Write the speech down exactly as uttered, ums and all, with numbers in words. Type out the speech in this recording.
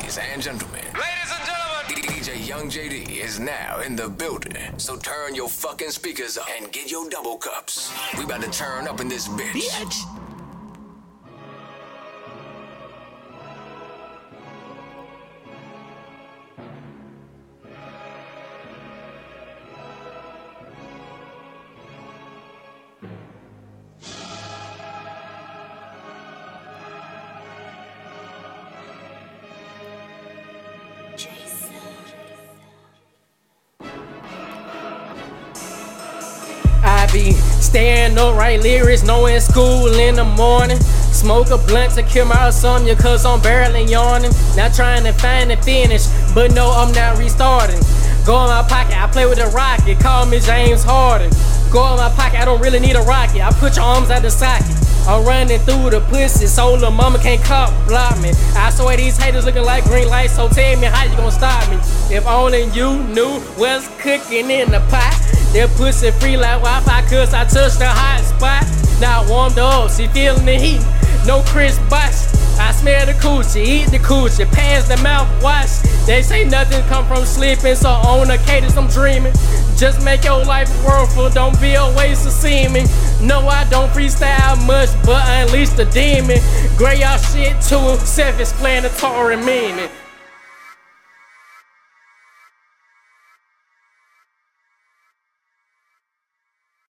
Ladies and gentlemen. Ladies and gentlemen. D J Young J D is now in the building. So turn your fucking speakers up and get your double cups. We about to turn up in this bitch. Bitch. I be staying up, write lyrics, knowing school in the morning. Smoke a blunt to kill my insomnia, cause I'm barely yawning. Not trying to find the finish, but no, I'm not restarting. Go in my pocket, I play with a rocket, call me James Harden. Go in my pocket, I don't really need a rocket, I put your arms out the socket. I'm running through the pussy, so lil' mama can't cop block me. I swear these haters looking like green lights, so tell me how you gon' stop me. If only you knew what's cooking in the pot. That pussy free like Wi-Fi, cause I touched the hot spot. Now warmed up, she feeling the heat, no Chris Bosh. I smell the coochie, eat the coochie, pass the mouthwash. They say nothing come from sleeping, so on a cadence I'm dreaming. Just make your life worthful, don't be a waste of semen. No, I don't freestyle much, but I unleash the demon. Gray out shit to a self-explanatory meaning.